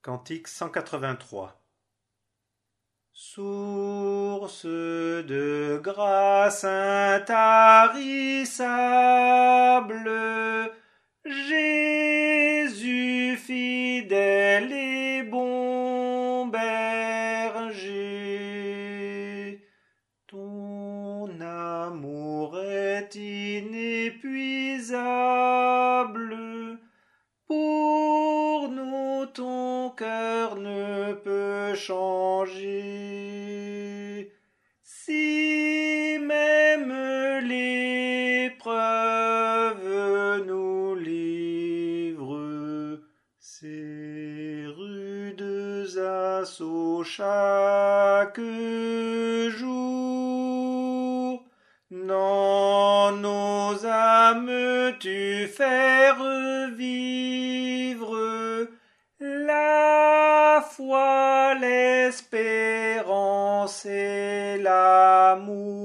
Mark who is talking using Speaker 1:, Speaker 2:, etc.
Speaker 1: Cantique 183. Source de grâce intarissable, Jésus fidèle et bon berger, ton amour est inépuisable. Pour nous, ton cœur ne peut changer. Si même l'épreuve nous livre, ces rudes assauts chaque jour, dans nos âmes tu fais revivre la foi, l'espérance et l'amour.